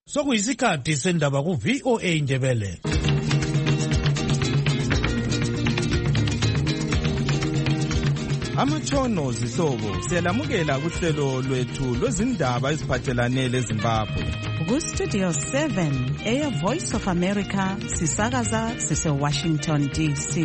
Sokuyisikhathi sendaba ku VOA Indebele. Amatshono zihlobo siyalamukela kuhlelo lwethu lwezindaba eziphathelane leZimbabwe. Ku Studio 7 Air Voice of America sisakaza sise Washington DC.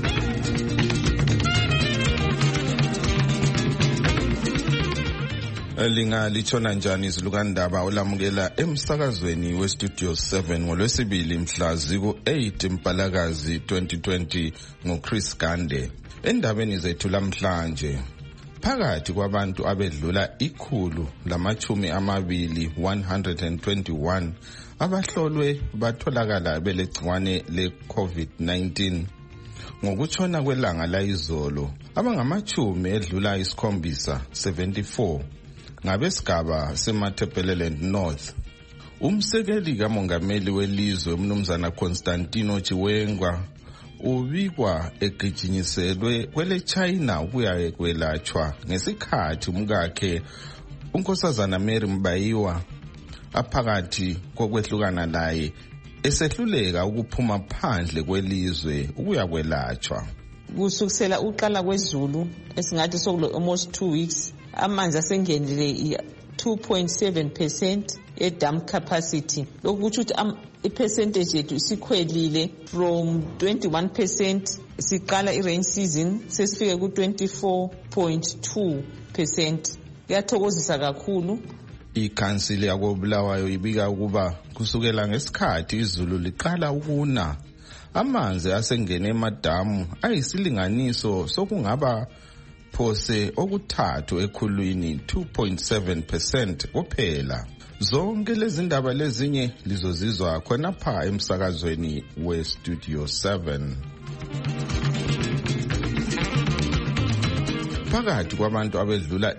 Lingalitshona njani izilukandaba olamukela emsakazweni we Studio 7 ngolwesibili mhla ziku-8 Mpalakazi 2020 ngoChris Gande. Endabeni zethu lamhlanje, phakathi kwabantu abedlula 121 abahlolwe batholakala belegciwane le-COVID-19 ngokutshona kwelanga layizolo, abangamachumi edlula 74 ngabesigaba seMatabeleland North. Umsekeli kamongameli welizwe umnumzana Constantino Chiwenga ubikwa egijinyiselwe kwele China ukuya kwelatshwa ngesikhathi umkakhe unkosazana Mary Mbayiwa aphakathi kokwehlukana naye esehluleka ukuphuma phandle kwelizwe ukuya kwelatshwa. Kusukisela uqala kwezulu esingathi sokulo almost 2 weeks amanzi asengenile 2.7% e-dam capacity. Lokhu kuthi i-percentage yethu isikhwelile from 21% siqala i-rain season sesifike ku-24.2%. Kuyathokozisa kakhulu. Ikhansili yakoBulawayo ibika ukuba kusukela ngesikhathi izulu liqala ukuna, amanzi asengene emadamu ayisilinganiso sokungaba phose okuthathu ekhulwini 2.7% kuphela. Zonke lezi ndaba lezinye lizozizwa khonapha emsakazweni we Studio 7. Phakathi kwabantu abedlula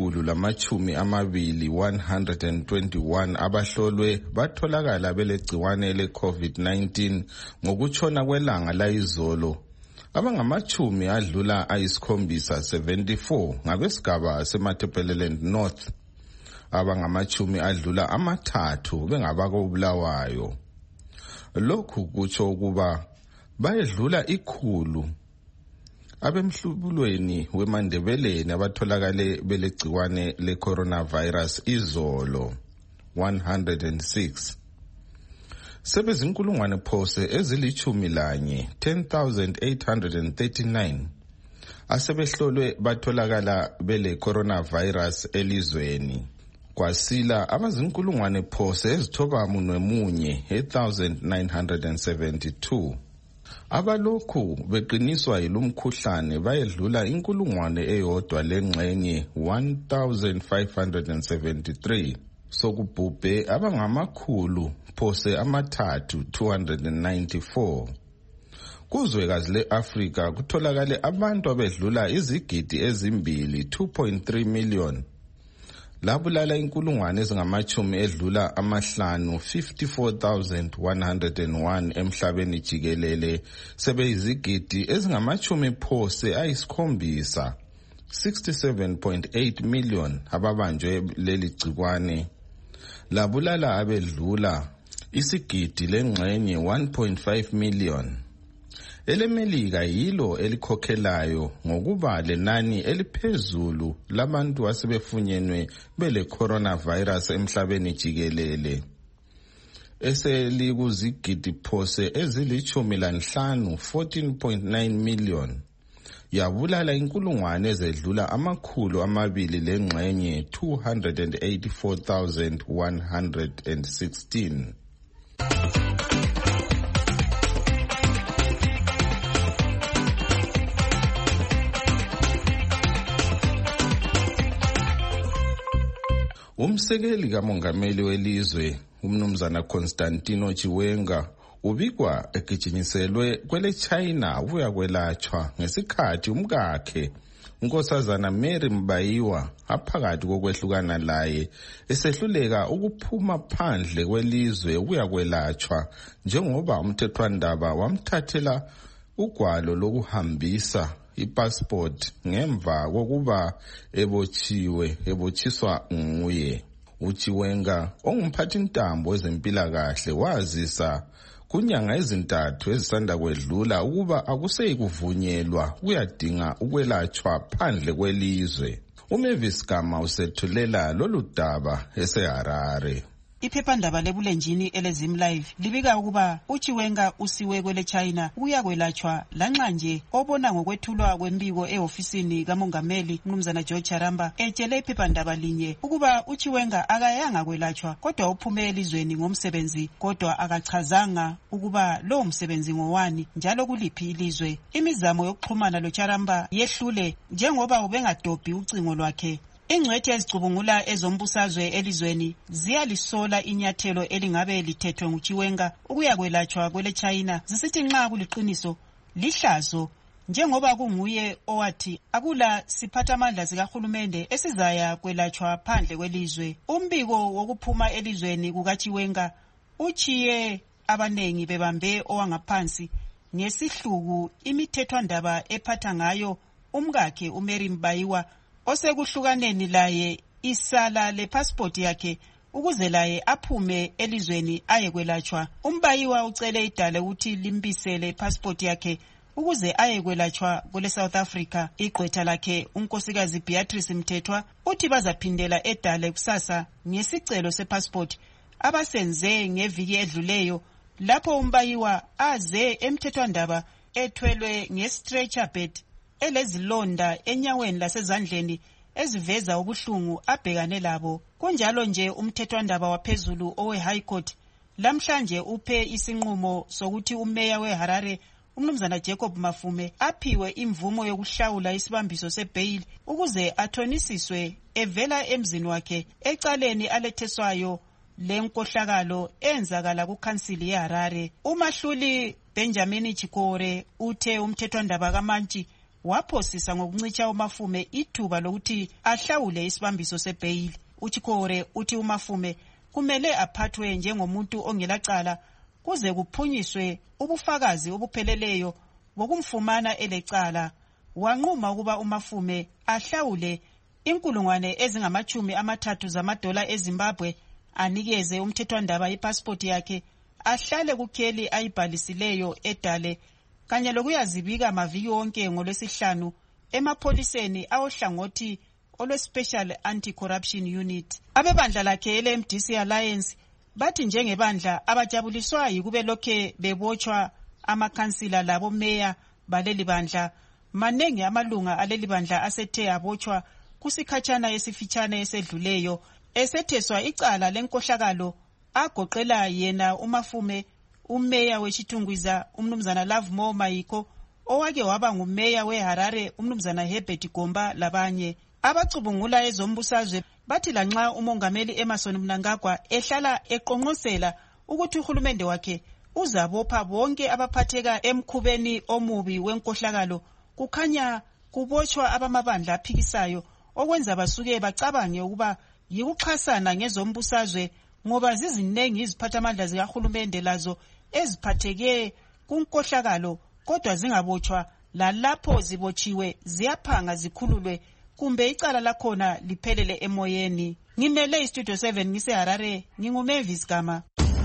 121 abahlolwe batholakala belegciwane le-COVID-19 ngokutshona kwelanga layizolo, abangamachumi adlula 74 ngabesigaba seMatabeleland North, abangamachumi adlula 3 bengabakoBulawayo. Lokhu kutsho ukuba bayedlula 100 abemhlubulweni weMandebeleni abatholakale belegciwane le-coronavirus izolo, 106. Sebezinkulungwane phose ezili11 10,839 asebehlolwe batholakala bele coronavirus elizweni. Kwasila abazinkulungwane phose ezithobamunye 8,972. Abalokhu beqiniswa yilumkhuhlane bayedlula inkulungwane eyodwa lengxenye 1,573. Sokubhubhe abangamakhulu phose amathathu 294. Kuzwekazi le-Afrika kutholakale abantu abedlula izigidi ezimbili 2.3 million. Labulala inkulungwane ezingamachumi edlula 54,101 emhlabeni jikelele sebeyizigidi ezingamachumi phose ayisikhombisa 67.8 million ababanjwe leli gcikwane. Labulala abedlula isigidi lengxenye 1.5 million. EleMelika yilo elikhokhelayo ngokuba lenani eliphezulu labantu asebefunyenwe bele coronavirus emhlabeni jikelele, eselikuzigidi phose ezili15 14.9 million. Yabulala inkulungwane ezedlula amakhulu amabili lengxenye 284,116. Umsekeli kamongameli welizwe umnumzana Constantino Chiwenga ubikwa egijinyiselwe kwele China ukuya kwelatshwa ngesikhathi umkakhe unkosazana Mary Mbayiwa aphakathi kokwehlukana laye esehluleka ukuphuma phandle kwelizwe ukuya kwelatshwa njengoba umthethwandaba wamthathela ugwalo lokuhambisa ipassport ngemva kokuba ebotshiswa nguye. uChiwenga ongumphathintambo wezempilakahle wazisa kunyanga ezintathu ezisanda kwedlula ukuba akuseyi kuvunyelwa kuyadinga ukwelatshwa phandle kwelizwe. uMavis Gama usethulela lolu daba eseHarare. Iphephandaba lebulenjini eleZim Live libika ukuba uChiwenga usiwe kwele China uyakwelatshwa lanxa nje obona ngokwethulwa kwembiko ehofisini kamongameli Mnumzana George Charamba etshele iphephandaba linye ukuba uChiwenga akayanga kwelatshwa kodwa uphume elizweni ngomsebenzi kodwa akachazanga ukuba lo msebenzi ngowani njalo kuliphi ilizwe. Imizamo yokuxhumana loCharamba yehlule njengoba ubengadobhi ucingo lwakhe. Ingcwethi ezicubungula ezombusazwe elizweni ziyalisola inyathelo elingabe lithethwe nguChiwenga ukuyakwelatshwa kwele China zisithi nxa kuliqiniso lihlazo njengoba kunguye owathi akula siphathamandla sikahulumende esizaya kwelatshwa phandle kwelizwe. Umbiko wokuphuma elizweni kukaChiwenga uchiye abanengi bebambe owangaphansi ngesihluku imithethwandaba ephatha ngayo umkakhe uMary Mbayiwa osekuhlukaneni laye isala lepassport yakhe ukuze laye aphume elizweni ayekwelatshwa. Umbayiwa ucele idale ukuthi limbisele passport yakhe ukuze ayekwelatshwa kule South Africa. Igqwetha lakhe unkosikazi Beatrice Mthethwa uthi bazaphindela edale kusasa ngesicelo sepassport abasenze ngeviki edluleyo lapho umbayiwa aze emthethwandaba ethwelwe nge-stretcher bed elezilonda enyaweni lasezandleni eziveza ubuhlungu abhekane labo. Kunjalo nje umthethwandaba waphezulu owe High Court lamhlanje uphe isinqumo sokuthi umeya weHarare uMnumzana Jacob Mafume aphiwe imvumo yokuhlawula isibambiso sebail ukuze athonisiswe evela emzini wakhe ecaleni aletheswayo lenkohlakalo enzakala kuKhansili yeHarare. uMahluli Benjamin Chikore uthe umthethwandaba kaMantshi waphosisa ngokuncitsha uMafume ithuba lokuthi ahlawule isibambiso sebail. uChikore uthi uMafume kumele aphathwe njengomuntu ongelacala kuze kuphunyiswe ubufakazi obupheleleyo bokumfumana elecala. Wanquma ukuba uMafume ahlawule $30,000 zamadola eZimbabwe anikeze umthethwandaba ipassport yakhe ahlale kukheli ayibhalisileyo edale kanye lokuyazibika maviki wonke ngolwesihlanu emapholiseni awahlangothi olwe-Special Anti-Corruption Unit. Abebandla lakhe ele-MDC Alliance bathi njengebandla abajabuliswa yikube lokhe bebotshwa amakhansila labo meya baleli bandla. Manengi amalunga aleli bandla asethe abotshwa kusikhatshana esifitshane esedluleyo esetheswa icala lenkohlakalo agoqela yena uMafume, umeya weChitungwiza uMnumzana Lovemore Mayiko owake waba ngumeya weHarare uMnumzana Herbert Gomba labanye. Abacubungula ezombusazwe bathi lanxa umongameli Emmerson Mnangagwa ehlala eqonqosela ukuthi uhulumende wakhe uzabopha bonke abaphatheka emkhubeni omubi wenkohlakalo, kukhanya kubotshwa abamabandla aphikisayo okwenza basuke bacabange ukuba yikuxhasana ngezombusazwe ngoba zizinengi iziphathamandla zikahulumende lazo eziphatheke kunkohlakalo kodwa zingabotshwa, lalapho zibotshiwe ziyaphanga zikhululwe kumbe icala lakhona liphelele emoyeni. Ngimele iStudio 7 ngiseHarare, nginguMavis Gama.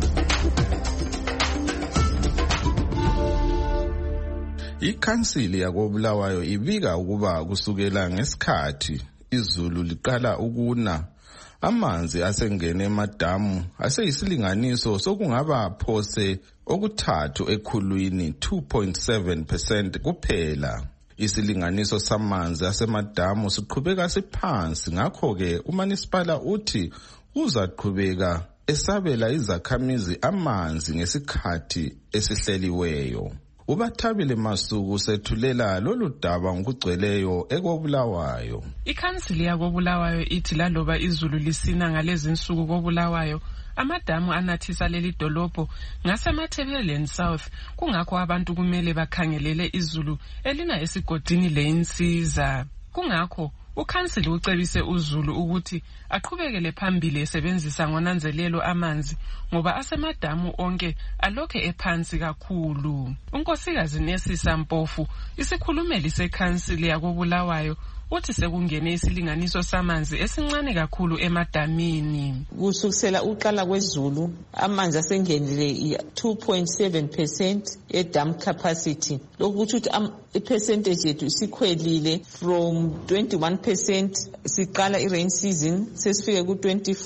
Ikhansili yakoBulawayo ibika ukuba kusukela ngesikhathi izulu liqala ukuna amanzi asengene emadamu aseyisilinganiso sokungaba phose okuthathu ekhulwini 2.7% kuphela. Isilinganiso samanzi asemadamu siqhubeka siphansi, ngakho-ke uManisipala uthi uzaqhubeka esabela izakhamizi amanzi ngesikhathi esihleliweyo. uBathabile Masuku sethulela lolu daba ngokugcweleyo ekoBulawayo. Ikhansili yakoBulawayo ithi laloba izulu lisina ngalezi nsuku koBulawayo amadamu anathisa leli dolobho ngasemathebeleni South, kungakho abantu kumele bakhangelele izulu elina esigodini leinsiza. Kungakho ukhansili ucebise uZulu ukuthi aqhubekele phambili esebenzisa ngonanzelelo amanzi ngoba asemadamu onke alokhe ephansi kakhulu. Unkosikazi Nesisa Mpofu, isikhulumeli sekhansili yakoBulawayo, uthi sekungene isilinganiso samanzi esincane kakhulu emadamini. Kusukusela uqala kwezulu amanzi asengenile 2.7% edam capacity. Lokhu kusho ukuthi ipercentage yethu isikhwelile from 21% siqala i-rain season sesifike ku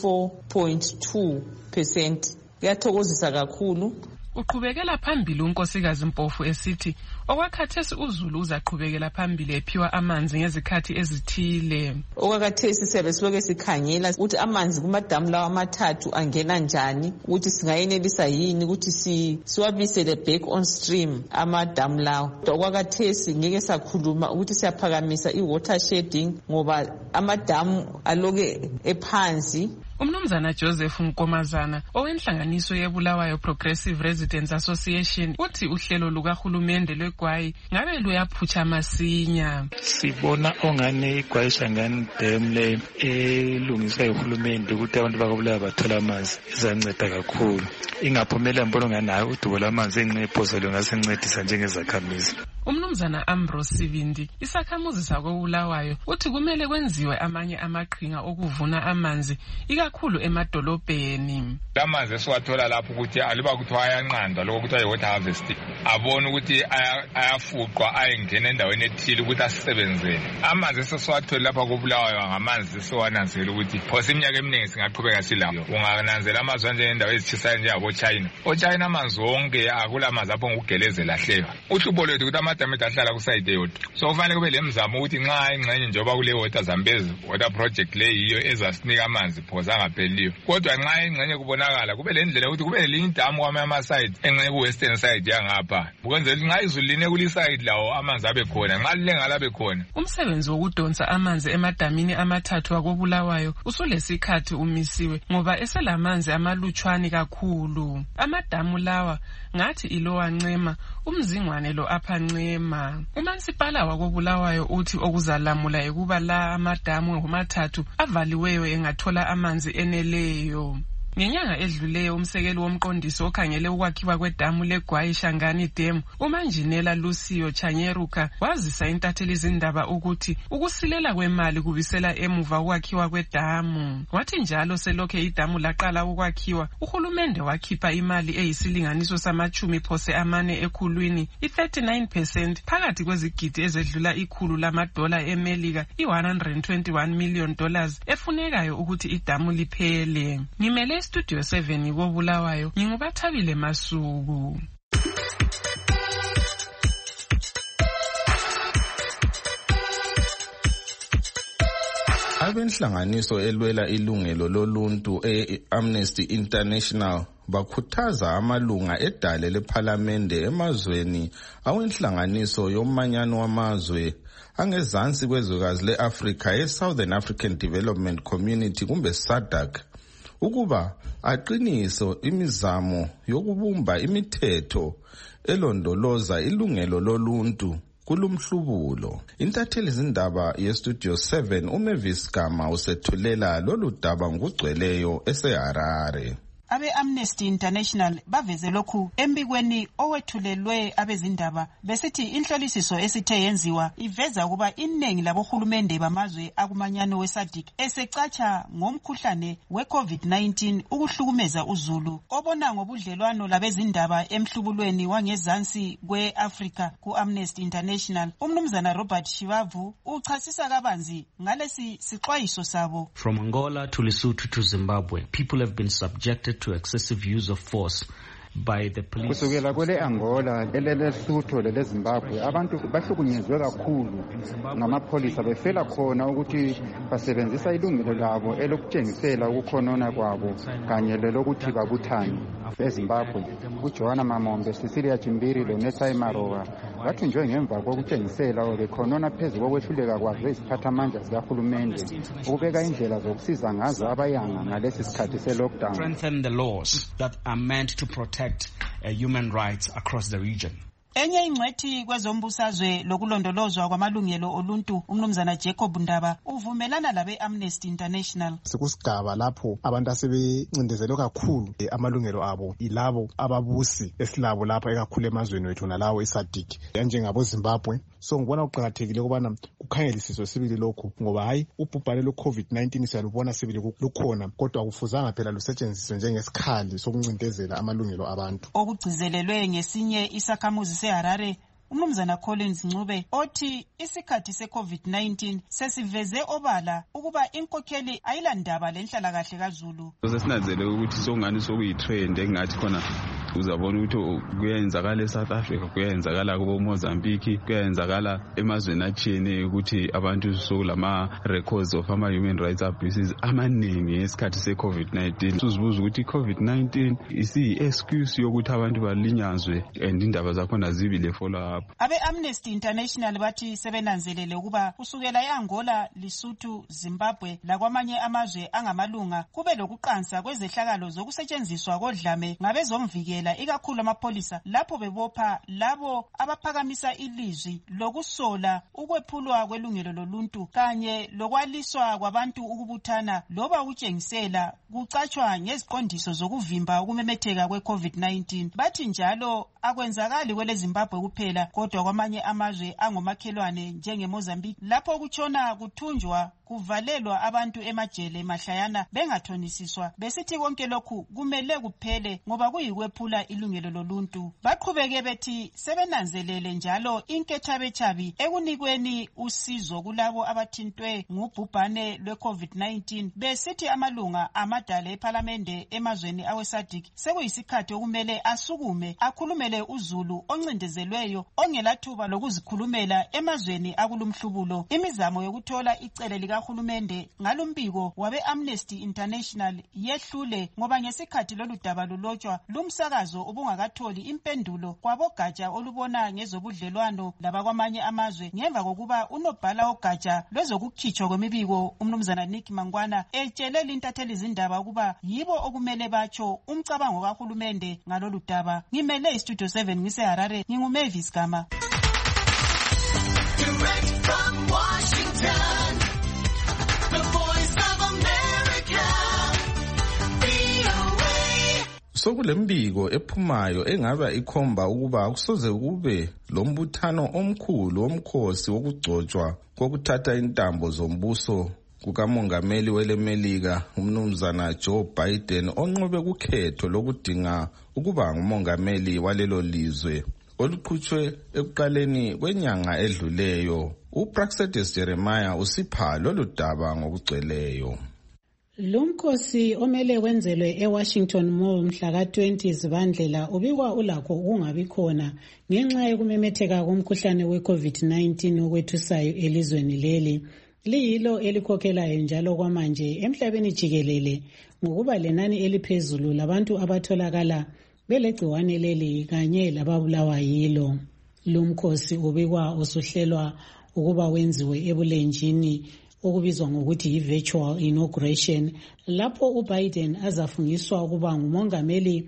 24.2%. Kuyathokozisa kakhulu. Uqhubekela phambili unkosikazi Mpofu esithi okwakhathesi uZulu uzaqhubekela phambili ephiwa amanzi ngezikhathi ezithile. Okwakhathesi siyabe siloke sikhangela ukuthi amanzi kumadamu lawa amathathu angena njani, ukuthi singayenelisa yini ukuthi siwabisele back on stream amadamu lawa. Okwakhathesi ngeke sakhuluma ukuthi siyaphakamisa i-water shedding ngoba amadamu aloke ephansi. Umnumzana Joseph Nkomazana owenhlanganiso yeBulawayo Progressive Residents Association uthi uhlelo lukahulumende lweGwayi ngabe luyaphutsha masinya. Sibona ongane iGwayi Shangani Dam le elungiswa yuhulumende ukuthi abantu bakubulawa bathola amanzi izanceda kakhulu. Ingaphumela mbono nganayo udubo lamanzi enqephoso longasencedisa njengezakhamizi. Umnumzana Ambrose Sivindi isakhamuzi sakoBulawayo uthi kumele kwenziwe amanye amaqhinga okuvuna amanzi ikakhulu emadolobheni. Amanzi esiwathola lapho ukuthi aliba kuthiwa ayanqandwa lokho kuthiwa yi-water harvesting, abone ukuthi ayafuqwa ayengena endaweni ethile ukuthi asisebenzele. Amanzi esesiwathola lapha koBulawayo ngamanzi esiwananzela ukuthi phose iminyaka eminingi singaqhubeka silawo. Ungananzela amazwe anjengendawo ezitshisayo njengabo-China. O-China amanzi wonke akula manzi apho ngokugelezela hleka. Uhlubo lwethu ukuthi amadamu ahlala kusayide yodwa. So kufanele kube lemizamo ukuthi nxa ingxenye njengoba kule water Zambezi water project le yiyo ezasinika amanzi phose angapheliyo. Kodwa nxa ingxenye kubonakala kube le ndlela ukuthi kube lelinye idamu kwamanye ama-side engxenye ku-western side yangapha. Ukwenzela nxa izulu line kuli-side lawo amanzi abe khona, nxa lilengala abe khona. Umsebenzi wokudonsa amanzi emadamini amathathu akoBulawayo usulesikhathi umisiwe ngoba eselamanzi amalutshwane kakhulu. Amadamu lawa ngathi iLowa Ncema, uMzingwane lo Upper Ncema. Umansipala wakoBulawayo uthi okuzalamula ekuba la amadamu ngomathathu avaliweyo engathola amanzi eneleyo. Ngenyanga edluleyo umsekeli womqondisi okhangele ukwakhiwa kwedamu leGwayi Shangani Dam uManjinela Lucio Chanyeruka wazisa intatheli izindaba ukuthi ukusilela kwemali kubisela emuva ukwakhiwa kwedamu. Wathi njalo selokhe idamu laqala ukwakhiwa uhulumende wakhipha imali eyisilinganiso sama-40% ekhulwini i-39% phakathi kwezigidi ezedlula $100 eMelika i-$121 million efunekayo ukuthi idamu liphele. Ngimele Studio 7 koBulawayo ngingubathabile Masuku. Abenhlanganiso elwela ilungelo loluntu Amnesty International bakhuthaza amalunga edale lePhalamende emazweni awenhlanganiso yomanyano wamazwe angezansi kwezwekazi leAfrika ye-Southern African Development Community kumbe SADC ukuba aqiniso imizamo yokubumba imithetho elondoloza ilungelo loluntu kulumhlubulo. Intatheli izindaba yeStudio 7 uMavis Gama usethulela lolu daba ngugcweleyo eseHarare. Abe-Amnesty International baveze lokhu embikweni owethulelwe abezindaba besithi inhlolisiso esithe yenziwa iveza ukuba iningi labohulumende bamazwe akumanyano weSADC esecatsha ngomkhuhlane we-COVID-19 ukuhlukumeza uZulu. Obona ngobudlelwano labezindaba emhlubulweni wangezansi kwe-Afrika ku-Amnesty International, umnumzana Robert Shivavu uchasisa kabanzi ngalesi sixwayiso sabo. From Angola to Lesotho to Zimbabwe, people have been subjected to excessive use of force by the police. Kusukela kwele Angola lelesutho leleZimbabwe abantu bahlukunyezwe kakhulu ngamapholisa befela khona ukuthi basebenzisa ilungelo labo elokutshengisela ukukhonona kwabo kanye lelokuthi babuthane. eZimbabwe uJohana Mamombe, Cecilia Chimbiri loNesai Marowa bathunjwe ngemva kokutshengisela bekhonona phezu kokwehluleka kwazo iziphathamandla zikahulumende ukubeka indlela zokusiza ngazo abayanga ngalesi sikhathi se-lockdown. Strengthen the laws that are meant to protect human rights across the region. Enye ingcwethi kwezombusazwe lokulondolozwa kwamalungelo oluntu umnumzana Jacob Ndaba uvumelana labe Amnesty International. Sekusigaba lapho abantu asebencindezelwe kakhulu amalungelo abo ilabo ababusi esilabo lapha ekakhulu emazweni wethu nalawo eSADC njengabo Zimbabwe. So ngibona kuqakathekile ukubana kukhangelisiswe sibili lokhu ngoba hayi ubhubhane lo-COVID-19 siyalubona sibili lukhona kodwa akufuzanga phela lusetshenziswe njengesikhali sokuncindezela amalungelo abantu. Okugcizelelwe ngesinye isakhamuzi seHarare umnumzana Collins Ncube othi isikhathi se-COVID-19 sesiveze obala ukuba inkokheli ayilandaba lenhlalakahle kaZulu. Sesinanzele ukuthi sokungani sokuyi-trend engathi khona uzabona ukuthi kuyenzakala eSouth Africa, kuyenzakala kubo Mozambique, kuyenzakala emazweni atshiyeneyo ukuthi abantu sokulama records of human rights abuses amaningi esikhathi se-COVID-19. Sizibuza ukuthi i-COVID-19 isiyi-excuse yokuthi abantu balinyazwe and indaba zakhona zibi le follow up. Abe Amnesty International bathi sebenanzelele ukuba kusukela eAngola, Lesotho, Zimbabwe lakwamanye amazwe angamalunga kube lokuqansa kwezehlakalo zokusetshenziswa kodlame ngabezomvikela ikakhulu amapolisa lapho bebopha labo abaphakamisa ilizwi lokusola ukwephulwa kwelungelo loluntu kanye lokwaliswa kwabantu ukubuthana loba ukutshengisela kucatshwa ngeziqondiso zokuvimba ukumemetheka kwe-COVID-19. Bathi njalo akwenzakali kwele Zimbabwe kuphela kodwa kwamanye amazwe angomakhelwane njengeMozambique lapho kutshona kuthunjwa kuvalelwa abantu emajele mahlayana bengathonisiswa. Besithi konke lokhu kumele kuphele ngoba kuyikwephula ilungelo loluntu. Baqhubeke bethi sebenanzelele njalo inkethabechabi ekunikweni usizo kulabo abathintwe ngubhubhane lwe-COVID-19. Besithi amalunga amadala ePhalamende emazweni aweSADC sekuyisikhathi okumele asukume akhulumele uZulu oncindezelweyo ongelathuba lokuzikhulumela emazweni akulumhlubulo. Imizamo yokuthola icele likahulumende ngalumbiko wabe Amnesty International yehlule ngoba ngesikhathi lolu daba lulotshwa lumsakazo ubungakatholi impendulo kwabogatsha olubona ngezobudlelwano labakwamanye amazwe ngemva kokuba unobhala ogatsha lwezokukhitshwa kwemibiko umnumzana Nick Mangwana etshelele intatheli izindaba ukuba yibo okumele batsho umcabango kahulumende ngalolu daba. Ngimele iStudio 7 ngiseHarare nginguMavis Gama. Direct from Washington, the Voice of America, VOA. Sokulembiko ephumayo engaba ikhomba ukuba kusoze kube lombuthano omkhulu womkhosi wokugcotshwa kokuthatha intambo zombuso kukamongameli welemelika umnumzana Joe Biden onqobe kukhetho lokudinga ukuba ngumongameli walelo lizwe oluqhutshwe ekuqaleni kwenyanga edluleyo. uPraxedis Jeremiah usipha lolu daba ngokugcweleyo. Lumkhosi omele wenzelwe eWashington Mall mhla ka-20 Zibandlela ubikwa ulakho ukungabi khona ngenxa yokumemetheka komkhuhlane we-COVID-19 okwethusayo elizweni leli. Liyilo elikhokhelayo njalo kwamanje emhlabeni jikelele ngokuba lenani eliphezulu labantu abatholakala belegciwane leli kanye lababulawa yilo. Lumkhosi ubikwa usuhlelwa ukuba wenziwe ebulenjini okubizwa ngokuthi yi-virtual inauguration lapho uBiden azafungiswa ukuba ngumongameli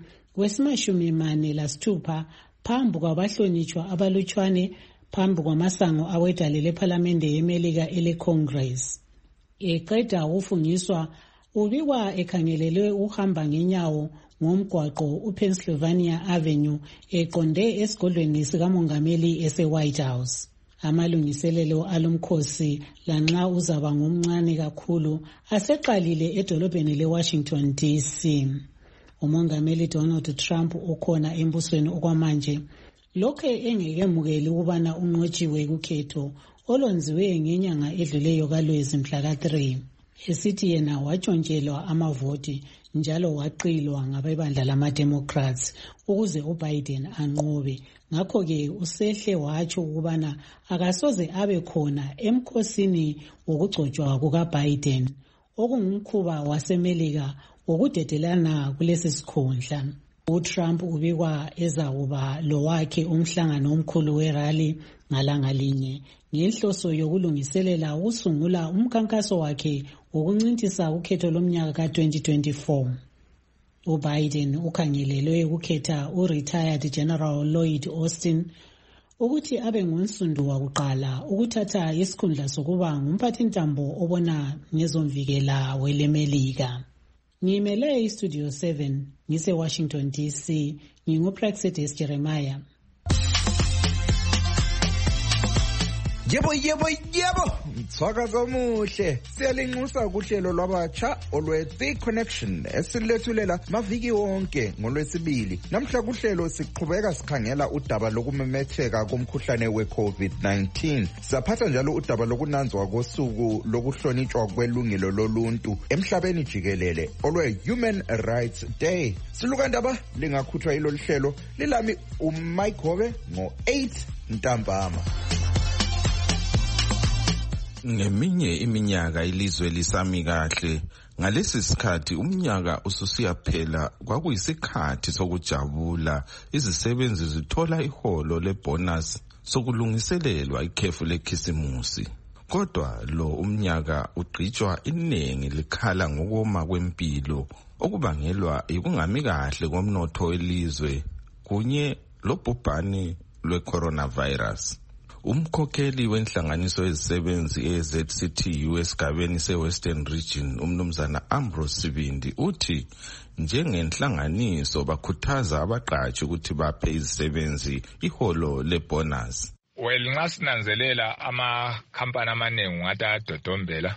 wesi-46 phambi kwabahlonitshwa abalutshwane phambi kwamasango awedale lephalamende yemelika ele-Congress. Eqeda ukufungiswa ubikwa ekhangelelwe uhamba ngenyawo ngomgwaqo uPennsylvania Avenue eqonde esigodlweni sikamongameli ese-White House. Amalungiselelo alomkhosi lanxa uzaba ngomncane kakhulu aseqalile edolobheni leWashington DC. Umongameli Donald Trump ukhona embusweni okwamanje lokho engekemukeli ukubana unqotshiwe kukhetho olwenziwe ngenyanga edluleyo kaLwezi mhla ka-3 esithi yena watshontshelwa amavoti njalo waqilwa ngabebandla lama-Democrats ukuze uBiden anqobe. Ngakho-ke usehle watsho ukubana akasoze abe khona emkhosini wokugcotshwa kukaBiden okungumkhuba wasemelika wokudedelana kulesi sikhundla. uTrump ubikwa ezakuba lowakhe umhlangano omkhulu werally ngalanga linye ngenhloso yokulungiselela ukusungula umkhankaso wakhe wokuncintisa ukhetho lomnyaka ka-2024. uBiden ukhangelelwe ukukhetha uRetired General Lloyd Austin ukuthi abe ngonsundu wakuqala ukuthatha isikhundla sokuba ngumphathintambo obona ngezomvikela welemelika. Ngimele iStudio 7 ngise-Washington DC, nginguPraxedis Jeremiah. Yebo, mthwakazi omuhle. Siyalinxusa kuhlelo lwabatsha olwe-The Connection esilethulela maviki wonke ngolwesibili. Namhla kuhlelo siqhubeka sikhangela udaba lokumemetheka komkhuhlane we-COVID-19. Saphatha njalo udaba lokunanzwa kosuku lokuhlonitshwa kwelungelo loluntu emhlabeni jikelele olwe-Human Rights Day. Silukandaba lingakhutshwa yilolu hlelo lilami uMike Hobe ngo-8 ntambama. Ngeminye iminyaka ilizwe lisami kahle. Ngalesi sikhathi umnyaka ususiyaphela, kwakuyisikhathi sokujabula. Izisebenzi zithola iholo lebonus sokulungiselelwa ikhefu lekhisimusi. Kodwa lo umnyaka ugqitshwa iningi likhala ngokoma kwempilo okubangelwa yikungami kahle komnotho welizwe kunye lobhubhane lwe-coronavirus. Umkhokheli wenhlanganiso yezisebenzi eZCTU esigabeni se-Western Region, umnumzana Ambrose Sibindi, uthi njengenhlanganiso bakhuthaza abaqatshi ukuthi baphe izisebenzi iholo lebonus. Nxa sinanzelela amakhampani amaningi ngathi ayadodombela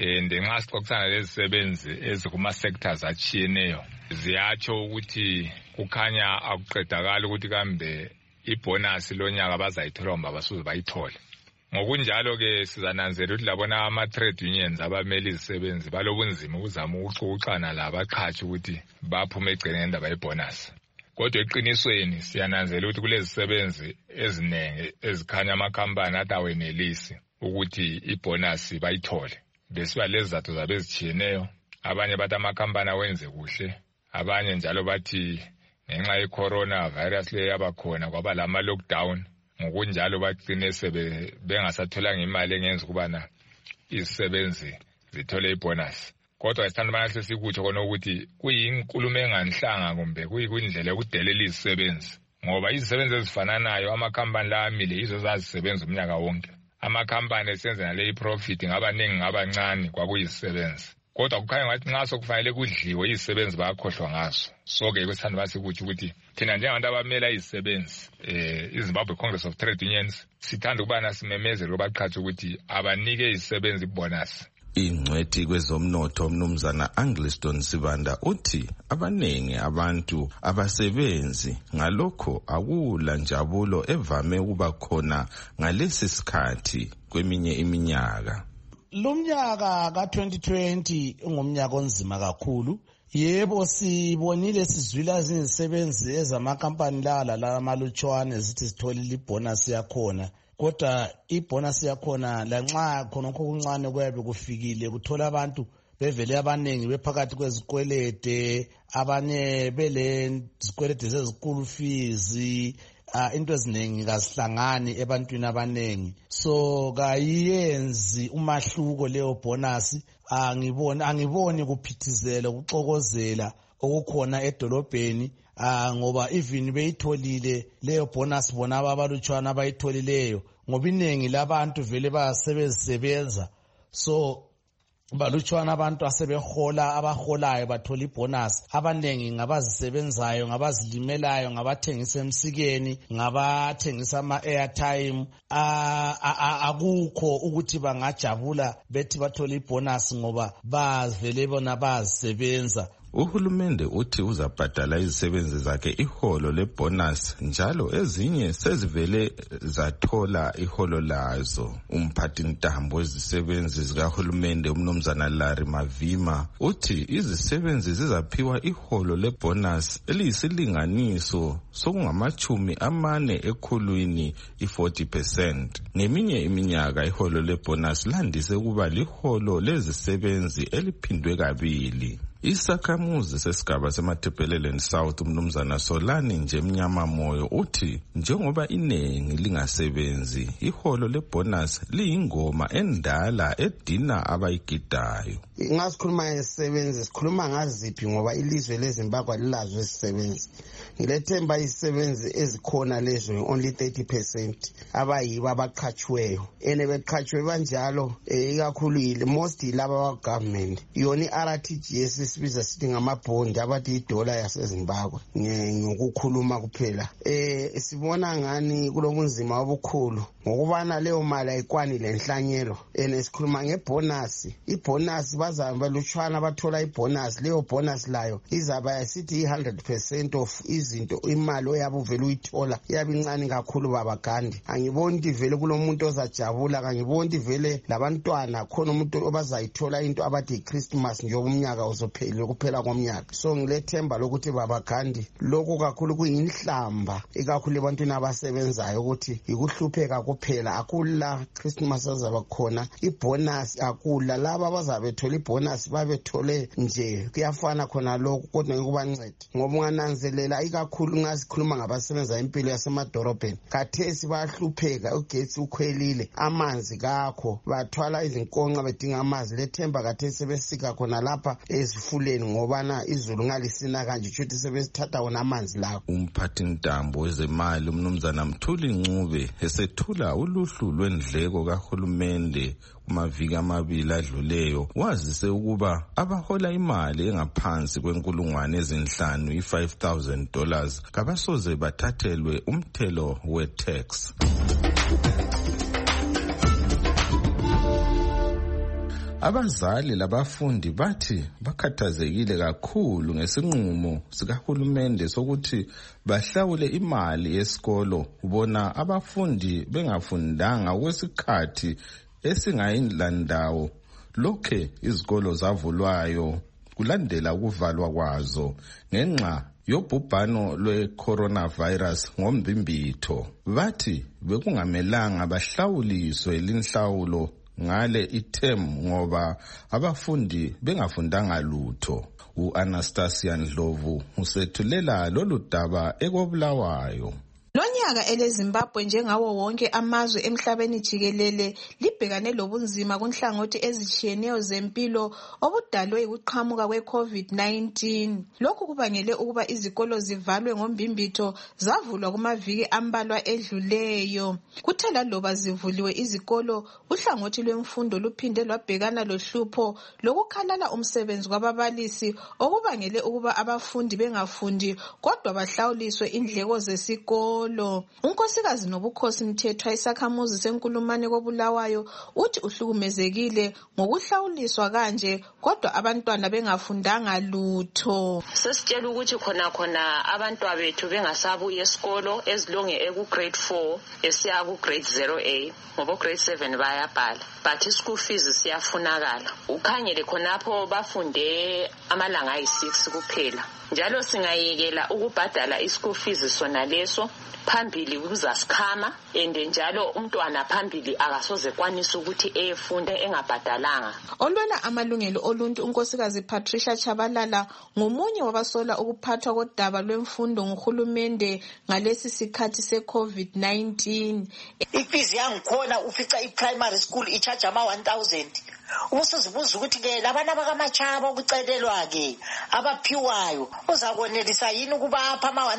nxa sixoxisana lezisebenzi ezikuma-sectors atshiyeneyo ziyatsho ukuthi kukhanya akuqedakali ukuthi kambe ibonus lonyaka bazayithola ngoba basuze bayithole. Ngokunjalo-ke sizananzela ukuthi labona ama-trade unions abamele izisebenzi balobunzima ukuzama ukuxoxana labaqhatshi ukuthi baphume egcekeni ngendaba yebonus. Kodwa eqinisweni siyananzela ukuthi kulezi zisebenzi eziningi ezikhanya amakhampani athi awenelisi ukuthi ibonus bayithole. Besiba lezi zathu zabo ezitshiyeneyo, abanye bathi amakhampani awenze kuhle, abanye njalo bathi ngenxa ye-coronavirus le yabakhona kwaba lama lockdown, ngokunjalo bagcine bengasatholanga imali engenza ukubana izisebenzi zithole ibonus. Kodwa isithanda banahle sikutsho khona ukuthi kuyinkulumo enganhlanga kumbe kuyindlela yokudelela izisebenzi, ngoba izisebenzi ezifananayo amakhampani la amile yizo zazisebenza umnyaka wonke. Amakhampani esenzela le profit ngabaningi ngabancane kwakuyizisebenzi. Kodwa kukhanya ngathi nxa sokufanele kudliwe izisebenzi bayakhohlwa ngaso. So-ke kwesithanda basikutsho ukuthi thina njengabantu abamela izisebenzi iZimbabwe Congress of Trade Unions sithanda ukubana simemezele kubaqhatshi ukuthi abanike izisebenzi ibonus. Ingcwethi kwezomnotho umnumzana Angliston Sibanda uthi abanengi abantu abasebenzi ngalokho akula njabulo evame ukuba khona ngalesi sikhathi kweminye iminyaka. Lumnyaka ka-2020 ungumnyaka onzima kakhulu. Yebo, sibonile sizwila izisebenzi ezamakampani la amalutshwane zithi sitholile ibonus yakhona. Kodwa ibonus yakhona lanxa khonokho kuncane kuyabe kufikile kuthola abantu bevele abanengi bephakathi kwezikwelede, abanye bele zikwelede zezikulu fees, into eziningi kazihlangani ebantwini abanengi. So kayiyenzi umahluko leyo bonus. Angiboni kuphithizela ukuxokozela okukhona edolobheni, ngoba even beyitholile leyo bonus bona abalutshwana abayitholileyo ngoba iningi labantu vele bayasebenza. So balutshwana abantu asebehola, abaholayo bathola ibonus. Abanengi ngabazisebenzayo, ngabazilimelayo, ngabathengisa emsikeni, ngabathengisa ama-airtime. Akukho ukuthi bangajabula bethi bathola ibonus ngoba bavele bona bazisebenza. Uhulumende uthi uzabhadala izisebenzi zakhe iholo lebonus njalo ezinye sezivele zathola iholo lazo. Umphathintambo wezisebenzi zikahulumende umnumzana Larry Mavima uthi izisebenzi zizaphiwa iholo lebonus eliyisilinganiso sokungama-40 ekhulwini, 40%. Ngeminye iminyaka iholo lebonus landise ukuba liholo lezisebenzi eliphindwe kabili. Isakhamuzi sesigaba seMatabeleland South umnumzana Solani nje mnyama moyo uthi njengoba iningi lingasebenzi iholo lebonus liyingoma endala edina abayigidayo. Ngasikhuluma ngezisebenzi sikhuluma ngaziphi ngoba ilizwe leZimbabwe lilazo izisebenzi. Ngilethemba izisebenzi ezikhona lezo only 30% abayiba abaqhatshiweyo ene beqhatshwe banjalo ikakhulu most laba government yona iRTGS sibiza sithi ngamabhondi abathi idola yaseZimbabwe ngokukhuluma kuphela sibona ngani kulobunzima obukhulu ngokubana leyo mali ayikwani lenhlanyelo ene sikhuluma ngebonus ibonus bazaba lutshwana bathola ibonus leyo bonus layo izaba yasithi 100% of izinto imali oyabe uvela uyithola iyabe incane kakhulu baba Gandhi angiboni vele kulomuntu ozajabula angiboni vele labantwana khona umuntu obazayithola into abathi iChristmas nje umnyaka uzophelile kuphela komnyaka so ngilethemba lokuthi baba Gandhi lokho kakhulu kuyinhlamba ikakhulu ebantwini abasebenzayo ukuthi ikuhlupheka kuphela akula Christmas azaba khona ibonus akula laba bazabe thola ibonus babethole nje kuyafana khona lokho kodwa ngikubancede ngoba ungananzelela ikakhulu ngasikhuluma ngabasebenza impilo yasemadorobheni kathesi bayahlupheka ugetsi ukhwelile amanzi kakho bathwala izinkonxa bedinga amanzi lethemba kathesi besika khona lapha ezifuleni ngoba na izulu ngalisina kanje futhi sebesithatha wona amanzi lawo. Umphathi ntambo wezemali umnumzana Mthuli Ncube esethula uluhlu lwendleko kahulumende kumaviki amabili adluleyo wazise ukuba abahola imali engaphansi kwenkulungwane ezinhlanu $5,000 kabasoze bathathelwe umthelo we-tax. Abazali labafundi bathi bakhathazekile kakhulu ngesinqumo sikahulumende sokuthi bahlawule imali yesikolo ubona abafundi bengafundanga kwesikhathi esingayilandawo lokhe izikolo zavulwayo kulandela ukuvalwa kwazo ngenxa yobhubhano lwe-coronavirus ngombimbitho. Bathi bekungamelanga bahlawuliswe linhlawulo ngale item ngoba abafundi bengafundanga lutho. U-Anastasia Ndlovu usethulela lolu daba eKobulawayo. Lonyaka eleZimbabwe njengawo wonke amazwe emhlabeni jikelele libhekane lobunzima kunhlangothi ezitshiyeneyo zempilo obudalwe ukuqhamuka kwe-COVID-19. Lokhu kubangele ukuba izikolo zivalwe ngombimbitho zavulwa kumaviki ambalwa edluleyo. Kuthe laloba zivuliwe izikolo, uhlangothi lwemfundo luphinde lwabhekana lohlupho lokukhalala umsebenzi kwababalisi okubangele ukuba abafundi bengafundi kodwa bahlawuliswe indleko zesikolo. Unkosikazi Nobukhosi Mthethwa isakhamuzi senkulumane koBulawayo uthi uhlukumezekile ngokuhlawuliswa kanje kodwa abantwana bengafundanga lutho. Sesitshela ukuthi khona abantwana bethu bengasabuya esikolo ezilonge eku-grade 4 esiya ku-grade 0A ngoba grade 7 bayabhala but school fees siyafunakala. Ukhangele khonapho bafunde amalanga ayi6 kuphela njalo singayekela ukubhadala i-school fees sona leso phambili kuzasikhama njalo umntwana phambili akasoze kwanisa ukuthi efunda engabhadalanga. Olwela amalungelo oluntu unkosikazi Patricia Chabalala ngomunye wabasola ukuphathwa kodaba lwemfundo nguhulumende ngalesi sikhathi se-COVID-19. Ifizi yangikhona ufica i-primary school i-charge ama 1,000. Ubusuzibuza ukuthi ke labana bakaMachaba okucelelwa-ke abaphiwayo uzakwenelisa yini ukubapha ama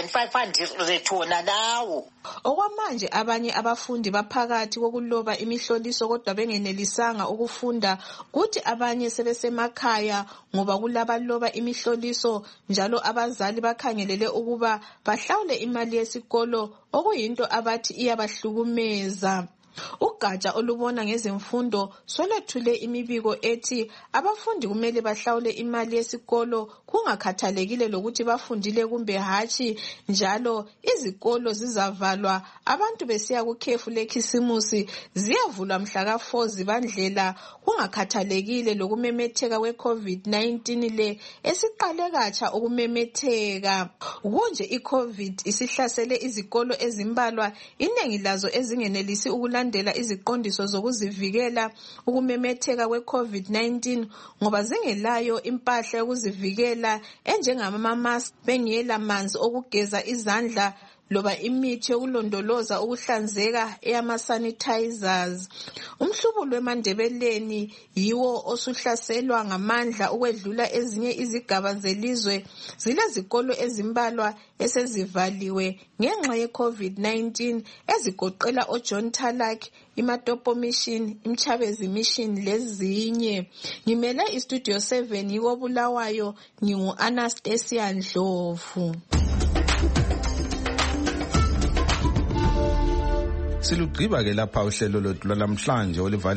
1,500 thona lawo. Okwamanje abanye abafundi baphakathi kokuloba imihloliso kodwa bengenelisanga ukufunda kuthi abanye sebesemakhaya ngoba kulabaloba imihloliso njalo abazali bakhangelele ukuba bahlawule imali yesikolo okuyinto abathi iyabahlukumeza. Ugatsha olubona ngezemfundo solethule imibiko ethi abafundi kumele bahlawule imali yesikolo kungakhathalekile lokuthi bafundile kumbe hatshi njalo izikolo zizavalwa abantu besiya kukhefu lekhisimusi ziyavulwa mhla ka4 Zibandlela kungakhathalekile lokumemetheka kwe-COVID-19 le esiqale katsha ukumemetheka. Kunje i-COVID isihlasele izikolo ezimbalwa inengi lazo ezingenelisi ukulanda ukulandela iziqondiso zokuzivikela ukumemetheka kwe-COVID-19 ngoba zingelayo impahla yokuzivikela enjengama-mask, bengela manzi okugeza izandla loba imithi yokulondoloza ukuhlanzeka eyama-sanitizers. Umhlubulo weMandebeleni yiwo osuhlaselwa ngamandla ukwedlula ezinye izigaba zelizwe. Zilezikolo ezimbalwa esezivaliwe ngenxa ye-COVID-19 ezigoqela oJohn Tarlac, iMatopo Mission, iMchabezi Mission lezinye. Ngimele iStudio 7 yiko Bulawayo, ngingu-Anastasia Ndlovu. Silugqiba ke lapha uhlelo lwethu lwalamhlanje